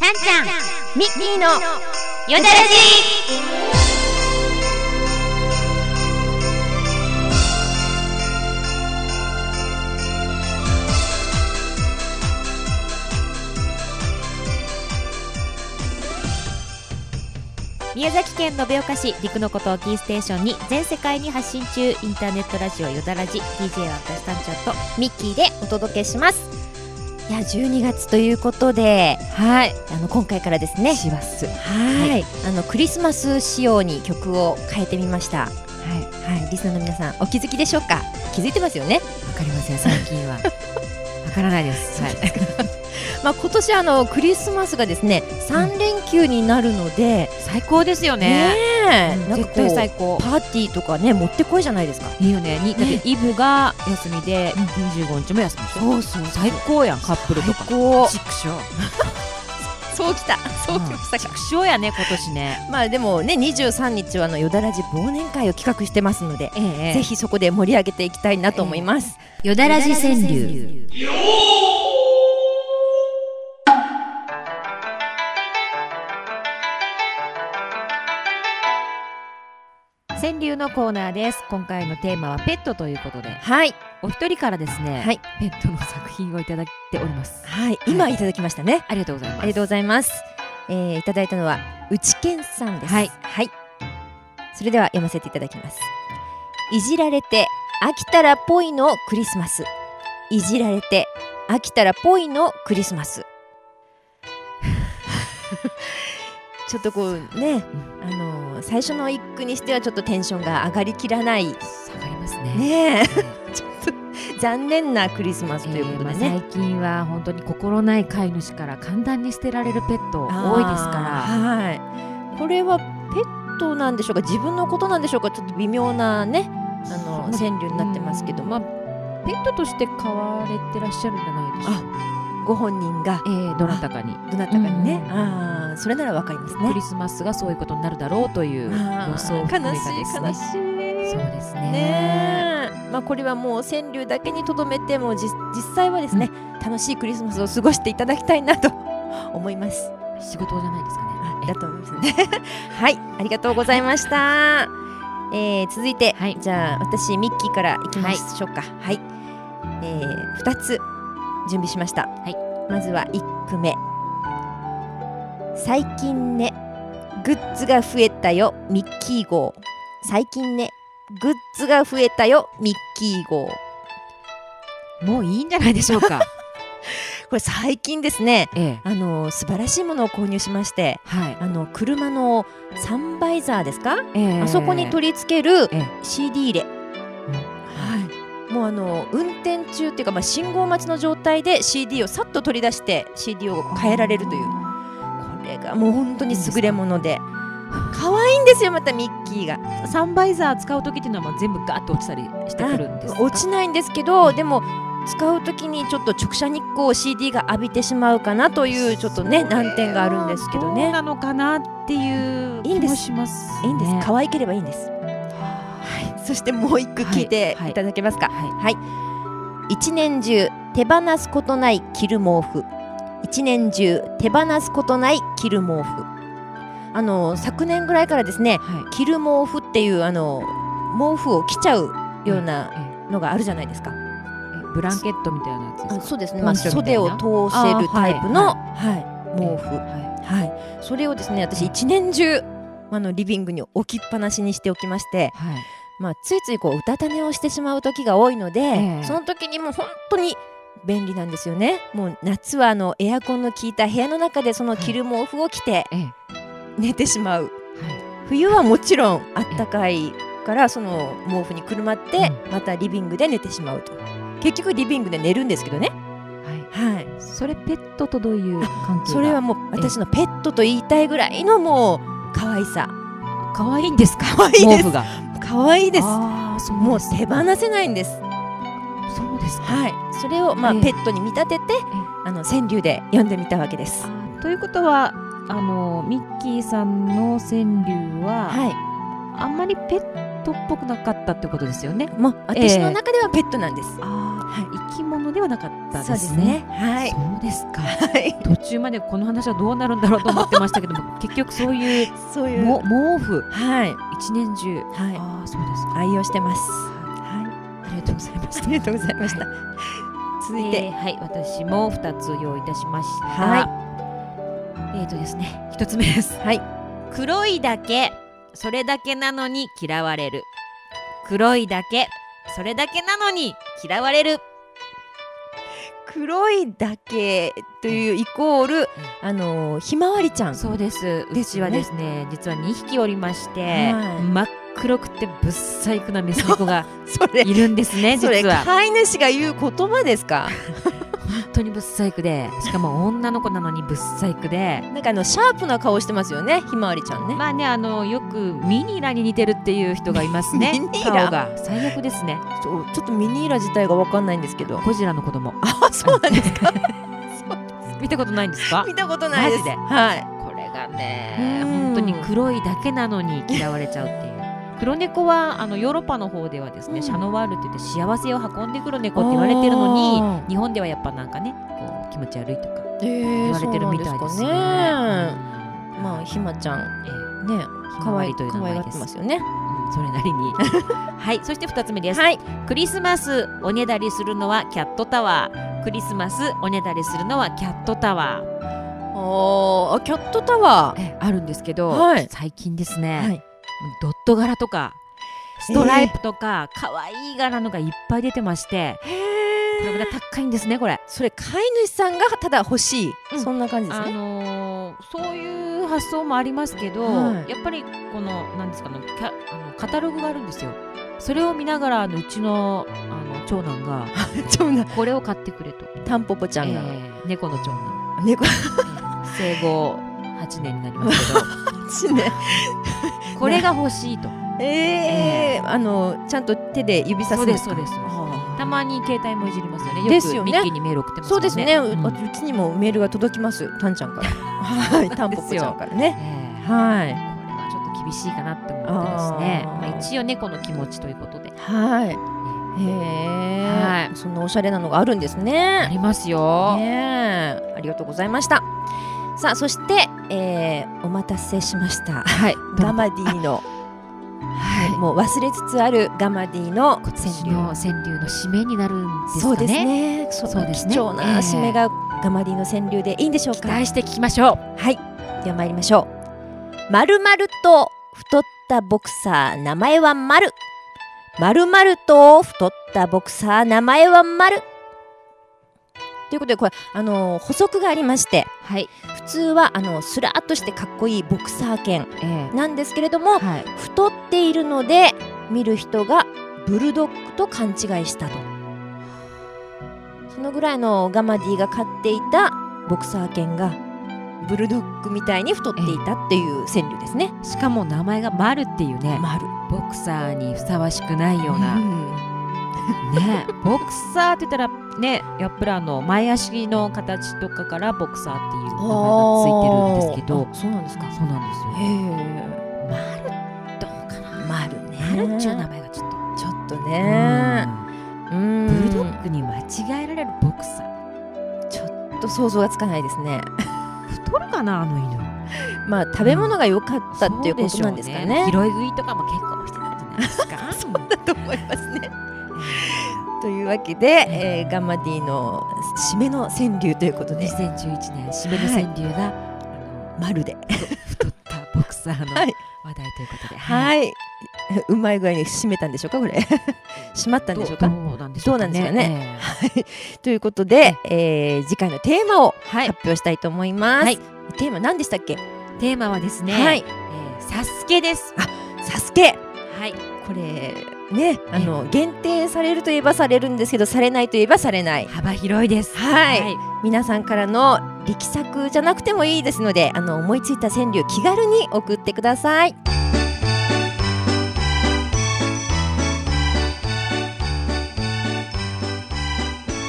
ちゃんちゃんミッキーのよだらじ宮崎県延岡市陸のことをキーステーションに全世界に発信中、インターネットラジオよだらじ DJ は私たんちゃんとミッキーでお届けします。いや12月ということで、はい、今回からですね、 します。 はい、クリスマス仕様に曲を変えてみました。はい、はい、リスナーの皆さんお気づきでしょうか？気づいてますよね？ わかりません、最近はわからないです。はい。 まあ今年クリスマスがですね3連休になるので、 最高ですよね。 なんか絶対最高。 パーティーとかねもってこいじゃないですか。 いいよね。だってイブが休みで25日も休みでしょ。そうそう、最高やん。カップルとか。 最高。 チクショー。 そうきた、そうきましたか。 チクショーやね今年ね。 まあでもね23日はよだらじ忘年会を企画してますので、ぜひそこで盛り上げていきたいなと思います。 よだらじ川柳。川柳のコーナーです。今回のテーマはペットということで、 はい、 お一人からですね、 はい、 ペットの作品をいただいております。 はい、今いただきましたね。 ありがとうございます。 ありがとうございます。いただいたのは内健さんです。 はい、 はい、それでは読ませていただきます。いじられて飽きたらぽいのクリスマス。いじられて飽きたらぽいのクリスマス。ちょっとこうね、最初の一句にしてはちょっとテンションが上がりきらない。 下がりますね。 ねえちょっと残念なクリスマスということでね。 最近は本当に心ない飼い主から簡単に捨てられるペット多いですから。 はい。これはペットなんでしょうか、自分のことなんでしょうか、ちょっと微妙なね川柳になってますけども、 ペットとして飼われてらっしゃるんじゃないでしょうか。 ご本人が、 どなたかにね、それならわかりますね。 クリスマスがそういうことになるだろうという予想を含めたですね。 悲しい。 そうですね。 まあこれはもう川柳だけにとどめても実際はですね、楽しいクリスマスを過ごしていただきたいなと思います。 仕事じゃないですかね。 だと思いますね。はい、ありがとうございました。続いて、じゃあ私ミッキーからいきましょうか。はい、2つ準備しました。まずは1句目。最近ねグッズが増えたよミッキー号。最近ねグッズが増えたよミッキー号。 もういいんじゃないでしょうか。 これ最近ですね、素晴らしいものを購入しまして、車のサンバイザーですか、あそこに取り付ける CD 入れ、もう運転中っていうか、信号待ちの状態で CD をさっと取り出して CD を変えられるという、これがもう本当に優れもので可愛いんですよ。またミッキーがサンバイザー使う時っていうのは全部ガーッと落ちたりしてくるんですか？ 落ちないんですけど、でも使う時にちょっと直射日光を CD が浴びてしまうかなというちょっとね難点があるんですけどね。 どうなのかなっていう気もしますね。 いいんです、可愛ければいいんです。そしてもう一句聞いていただけますか？一年中手放すことない着る毛布。一年中手放すことない着る毛布。昨年ぐらいからですね、着る毛布っていう毛布を着ちゃうようなのがあるじゃないですか。 ブランケットみたいなやつですか？ そうですね、袖を通せるタイプの毛布、それをですね私一年中リビングに置きっぱなしにしておきまして、ついついこううたた寝をしてしまう時が多いので、その時にもう本当に便利なんですよね。もう夏はエアコンの効いた部屋の中でその着る毛布を着て寝てしまう、冬はもちろんあったかいからその毛布にくるまってまたリビングで寝てしまうと、結局リビングで寝るんですけどね。 それペットとどういう関係が？ それはもう私のペットと言いたいぐらいのもう可愛さ。 可愛いんですか？ 可愛いです。 毛布が可愛いです。もう手放せないんです。 そうですか。 それをペットに見立てて川柳で読んでみたわけです。 ということはミッキーさんの川柳は、あんまりペットっぽくなかったってことですよね。 もう私の中ではペットなんです。 生き物ではなかったですね。 そうですね。はい。 そうですか。 はい。 途中までこの話はどうなるんだろうと思ってましたけども、結局そういうそういう毛布、 はい。 一年中、 はい。 そうですか。 愛用してます。はい。 ありがとうございました。 ありがとうございました。続いて、 はい、私も2つ用意いたしました。 はい。 ですね、1つ目です。 はい。 黒いだけ、それだけなのに嫌われる。黒いだけ、それだけなのに嫌われる。 黒いだけというイコール、ひまわりちゃん。 そうです。うちはですね、実は2匹おりまして、真っ黒くてぶっ細工なメス猫がいるんですね。実は。それ飼い主が言う言葉ですか？ 本当にぶっ細工で、しかも女の子なのにぶっ細工で、 なんかシャープな顔してますよね、ひまわりちゃんね。 まあね、よくミニーラに似てるっていう人がいますね。顔が最悪ですね。 ちょっとミニーラ自体が分かんないんですけど。 ゴジラの子供。 あ、そうなんですか。 見たことないんですか？ 見たことないです。 マジで。 はい。 これがね、本当に黒いだけなのに嫌われちゃうっていう。黒猫はヨーロッパの方ではですね、シャノワールって言って幸せを運んでくる猫って言われてるのに、日本ではやっぱなんかね、こう気持ち悪いとか言われてるみたいですね。 まあひまちゃんね、可愛いという名前です。ますよね。 それなりに。はい、そして2つ目です。クリスマスおねだりするのはキャットタワー。クリスマスおねだりするのはキャットタワー。 キャットタワーあるんですけど、最近ですね、ドット柄とかストライプとか可愛い柄のがいっぱい出てまして、これが高いんですね。これそれ飼い主さんがただ欲しい、そんな感じですね。 そういう発想もありますけど、やっぱりこのなんですかね、カタログがあるんですよ。それを見ながらうちの長男がこれを買ってくれと。 タンポポちゃんが、 猫の長男、生後8年になりますけど 8年これが欲しいと。 ちゃんと手で指さすんですか？ そうです。たまに携帯もいじりますよね。よくミッキーにメール送ってますよね。 そうですね。うちにもメールが届きます。タンちゃんから。はい、タンポポちゃんからね。はい。 これはちょっと厳しいかなって思ってですね。一応猫の気持ちということで。 はい。そんなおしゃれなのがあるんですね。 ありますよ。 ありがとうございました。さあ、そして、お待たせしました。ガマディの。もう忘れつつあるガマディの川柳の締めになるんですかね。 そうですね。そうですね。貴重な締めがガマディの川柳でいいんでしょうか。 期待して聞きましょう。はい。では参りましょう。まるまると太ったボクサー、名前はまる。まるまると太ったボクサー、名前はまる。ということで、これ補足がありまして、普通はスラーっとしてかっこいいボクサー犬なんですけれども、太っているので見る人がブルドッグと勘違いしたと。そのぐらいのガマディが飼っていたボクサー犬がブルドッグみたいに太っていたっていう川柳ですね。 しかも名前がマルっていうね、ボクサーにふさわしくないような、ね、ボクサーって言ったらね、やっぱり前足の形とかからボクサーっていう名前がついてるんですけど。 そうなんですか。 そうなんですよ。マルどうかな。マルっていう名前がちょっとね、 ブルドッグに間違えられるボクサー、 ちょっと想像がつかないですね。 太るかな、犬。 まあ食べ物が良かったっていうことなんですかね。 拾い食いとかも結構してたんじゃないですか。 そうだと思いますね。というわけで、ガマディの締めの川柳ということで、 2011年締めの川柳が、 まるで太ったボクサーの話題ということで、 はい、うまい具合に締めたんでしょうか、これ。締まったんでしょうか。どうなんですかね。ということで、次回のテーマを発表したいと思います。テーマ何でしたっけ？ テーマはですね、サスケです。 サスケ。これね、限定されるといえばされるんですけど、されないといえばされない、 幅広いです。 皆さんからの力作じゃなくてもいいですので、思いついた川柳気軽に送ってください。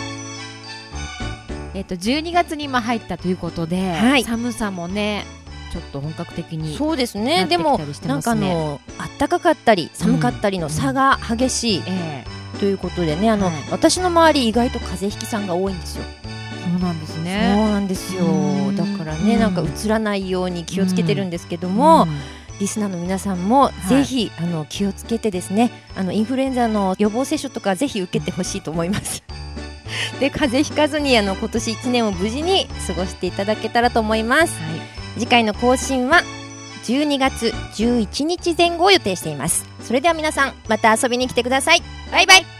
12月に今入ったということで、寒さもねちょっと本格的にそうですね。 なってきでもたりしてなんかますね。 暖かかったり寒かったりの差が激しいということでね、私の周り意外と風邪ひきさんが多いんですよ。 そうなんですそうね。 なんですよ。だからね、なんかうつらないように気をつけてるんですけども、リスナーの皆さんもぜひ、気をつけてですね、インフルエンザの予防接種とかぜひ受けてほしいと思いますで、風邪ひかずに今年1年を無事に過ごしていただけたらと思います。次回の更新は12月11日前後を予定しています。それでは皆さんまた遊びに来てください。バイバイ。